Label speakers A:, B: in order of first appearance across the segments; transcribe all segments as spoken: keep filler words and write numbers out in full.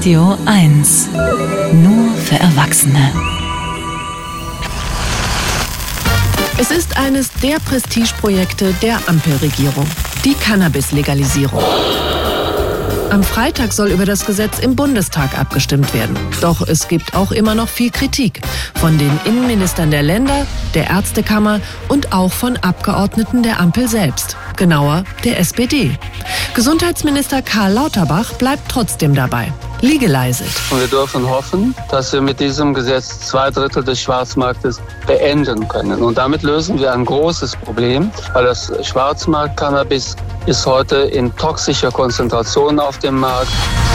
A: Radio eins. Nur für Erwachsene.
B: Es ist eines der Prestigeprojekte der Ampelregierung. Die Cannabis-Legalisierung. Am Freitag soll über das Gesetz im Bundestag abgestimmt werden. Doch es gibt auch immer noch viel Kritik. Von den Innenministern der Länder, der Ärztekammer und auch von Abgeordneten der Ampel selbst. Genauer der S P D. Gesundheitsminister Karl Lauterbach bleibt trotzdem dabei. Legalize it.
C: Und wir dürfen hoffen, dass wir mit diesem Gesetz zwei Drittel des Schwarzmarktes beenden können. Und damit lösen wir ein großes Problem, weil das Schwarzmarkt-Cannabis ist heute in toxischer Konzentration auf dem Markt.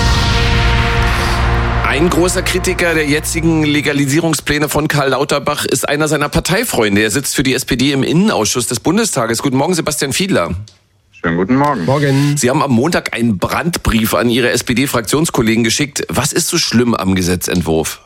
D: Ein großer Kritiker der jetzigen Legalisierungspläne von Karl Lauterbach ist einer seiner Parteifreunde. Er sitzt für die S P D im Innenausschuss des Bundestages. Guten Morgen, Sebastian Fiedler.
E: Schönen guten Morgen.
D: Morgen. Sie haben am Montag einen Brandbrief an Ihre S P D-Fraktionskollegen geschickt. Was ist so schlimm am Gesetzentwurf?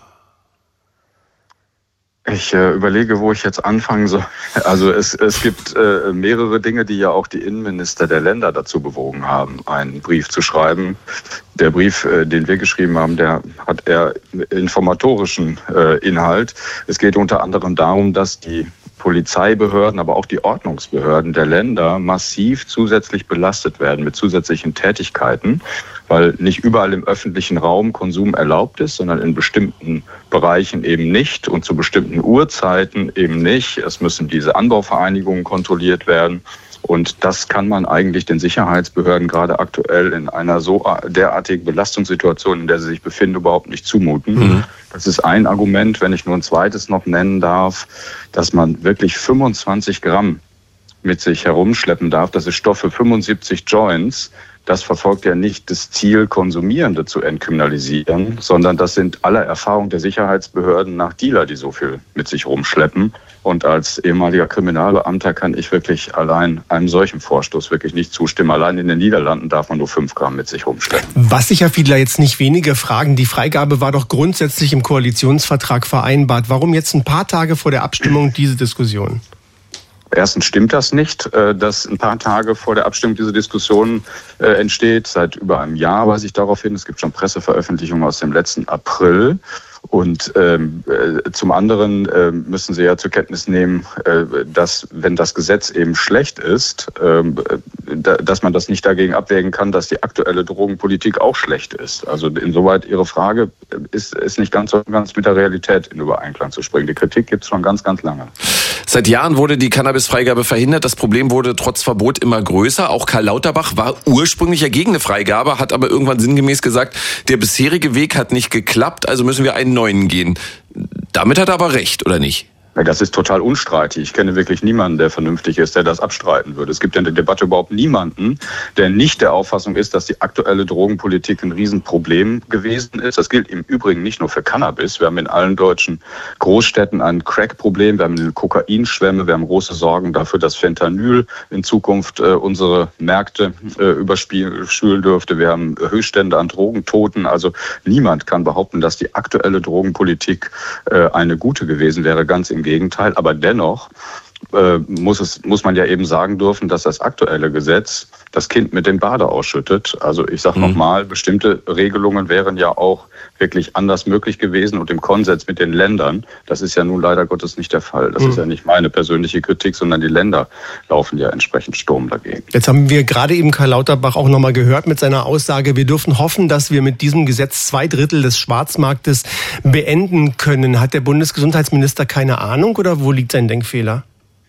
E: Ich äh, überlege, wo ich jetzt anfangen soll. Also es, es gibt äh, mehrere Dinge, die ja auch die Innenminister der Länder dazu bewogen haben, einen Brief zu schreiben. Der Brief, äh, den wir geschrieben haben, der hat eher informatorischen äh, Inhalt. Es geht unter anderem darum, dass die Polizeibehörden, aber auch die Ordnungsbehörden der Länder massiv zusätzlich belastet werden mit zusätzlichen Tätigkeiten, weil nicht überall im öffentlichen Raum Konsum erlaubt ist, sondern in bestimmten Bereichen eben nicht und zu bestimmten Uhrzeiten eben nicht. Es müssen diese Anbauvereinigungen kontrolliert werden. Und das kann man eigentlich den Sicherheitsbehörden gerade aktuell in einer so derartigen Belastungssituation, in der sie sich befinden, überhaupt nicht zumuten. Mhm. Das ist ein Argument. Wenn ich nur ein zweites noch nennen darf, dass man wirklich fünfundzwanzig Gramm mit sich herumschleppen darf. Das ist Stoff für fünfundsiebzig Joints. Das verfolgt ja nicht das Ziel, Konsumierende zu entkriminalisieren, sondern das sind aller Erfahrung der Sicherheitsbehörden nach Dealer, die so viel mit sich rumschleppen. Und als ehemaliger Kriminalbeamter kann ich wirklich allein einem solchen Vorstoß wirklich nicht zustimmen. Allein in den Niederlanden darf man nur fünf Gramm mit sich rumschleppen.
F: Was sich ja viele jetzt nicht wenige fragen, die Freigabe war doch grundsätzlich im Koalitionsvertrag vereinbart. Warum jetzt ein paar Tage vor der Abstimmung diese Diskussion?
E: Erstens stimmt das nicht, dass ein paar Tage vor der Abstimmung diese Diskussion entsteht. Seit über einem Jahr weise ich darauf hin. Es gibt schon Presseveröffentlichungen aus dem letzten April. Und ähm, äh, zum anderen äh, müssen Sie ja zur Kenntnis nehmen, äh, dass wenn das Gesetz eben schlecht ist, äh, da, dass man das nicht dagegen abwägen kann, dass die aktuelle Drogenpolitik auch schlecht ist. Also insoweit Ihre Frage ist, ist nicht ganz so ganz mit der Realität in Übereinklang zu bringen. Die Kritik gibt es schon ganz, ganz lange.
D: Seit Jahren wurde die Cannabisfreigabe verhindert. Das Problem wurde trotz Verbot immer größer. Auch Karl Lauterbach war ursprünglich ja gegen eine Freigabe, hat aber irgendwann sinngemäß gesagt, der bisherige Weg hat nicht geklappt, also müssen wir einen neuen gehen. Damit hat er aber recht, oder nicht?
E: Das ist total unstreitig. Ich kenne wirklich niemanden, der vernünftig ist, der das abstreiten würde. Es gibt in der Debatte überhaupt niemanden, der nicht der Auffassung ist, dass die aktuelle Drogenpolitik ein Riesenproblem gewesen ist. Das gilt im Übrigen nicht nur für Cannabis. Wir haben in allen deutschen Großstädten ein Crack-Problem, wir haben eine Kokainschwemme, wir haben große Sorgen dafür, dass Fentanyl in Zukunft äh, unsere Märkte äh, überspülen dürfte. Wir haben Höchststände an Drogentoten. Also niemand kann behaupten, dass die aktuelle Drogenpolitik äh, eine gute gewesen wäre. Ganz im Gegenteil, aber dennoch äh, muss es muss man ja eben sagen dürfen, dass das aktuelle Gesetz das Kind mit dem Bade ausschüttet. Also ich sage mhm. nochmal, bestimmte Regelungen wären ja auch wirklich anders möglich gewesen und im Konsens mit den Ländern. Das ist ja nun leider Gottes nicht der Fall. Das mhm. ist ja nicht meine persönliche Kritik, sondern die Länder laufen ja entsprechend Sturm dagegen.
F: Jetzt haben wir gerade eben Karl Lauterbach auch nochmal gehört mit seiner Aussage, wir dürfen hoffen, dass wir mit diesem Gesetz zwei Drittel des Schwarzmarktes beenden können. Hat der Bundesgesundheitsminister keine Ahnung oder wo liegt sein Denkfehler?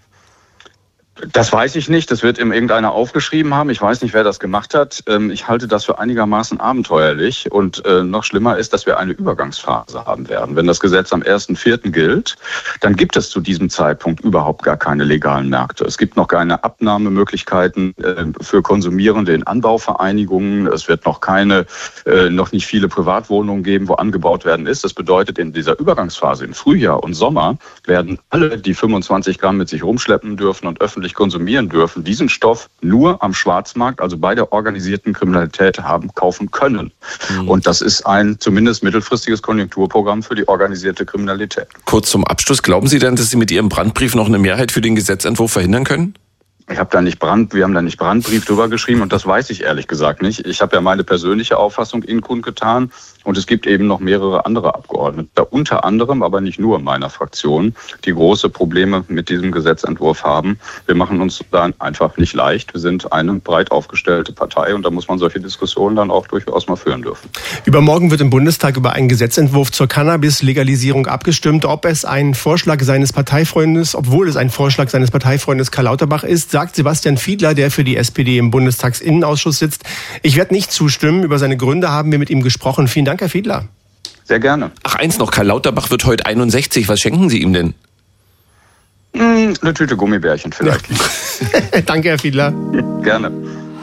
E: Das weiß ich nicht. Das wird ihm irgendeiner aufgeschrieben haben. Ich weiß nicht, wer das gemacht hat. Ich halte das für einigermaßen abenteuerlich. Und noch schlimmer ist, dass wir eine Übergangsphase haben werden. Wenn das Gesetz am ersten vierten gilt, dann gibt es zu diesem Zeitpunkt überhaupt gar keine legalen Märkte. Es gibt noch keine Abnahmemöglichkeiten für Konsumierende in Anbauvereinigungen. Es wird noch keine, noch nicht viele Privatwohnungen geben, wo angebaut werden ist. Das bedeutet, in dieser Übergangsphase im Frühjahr und Sommer werden alle, die fünfundzwanzig Gramm mit sich rumschleppen dürfen und öffentlich konsumieren dürfen, diesen Stoff nur am Schwarzmarkt, also bei der organisierten Kriminalität, haben kaufen können. Mhm. Und das ist ein zumindest mittelfristiges Konjunkturprogramm für die organisierte Kriminalität.
D: Kurz zum Abschluss, glauben Sie denn, dass Sie mit Ihrem Brandbrief noch eine Mehrheit für den Gesetzentwurf verhindern können?
E: Ich habe da nicht Brand, wir haben da nicht Brandbrief drüber geschrieben und das weiß ich ehrlich gesagt nicht. Ich habe ja meine persönliche Auffassung Ihnen kundgetan und es gibt eben noch mehrere andere Abgeordnete, unter anderem, aber nicht nur meiner Fraktion, die große Probleme mit diesem Gesetzentwurf haben. Wir machen uns da einfach nicht leicht. Wir sind eine breit aufgestellte Partei und da muss man solche Diskussionen dann auch durchaus mal führen dürfen.
F: Übermorgen wird im Bundestag über einen Gesetzentwurf zur Cannabis-Legalisierung abgestimmt. Ob es ein Vorschlag seines Parteifreundes, obwohl es ein Vorschlag seines Parteifreundes Karl Lauterbach ist, sagt Sebastian Fiedler, der für die S P D im Bundestagsinnenausschuss sitzt. Ich werde nicht zustimmen. Über seine Gründe haben wir mit ihm gesprochen. Vielen Dank, Herr Fiedler.
E: Sehr gerne.
D: Ach, eins noch. Karl Lauterbach wird heute einundsechzig. Was schenken Sie ihm denn?
E: Hm, eine Tüte Gummibärchen vielleicht.
F: Ja. Danke, Herr Fiedler.
E: Gerne.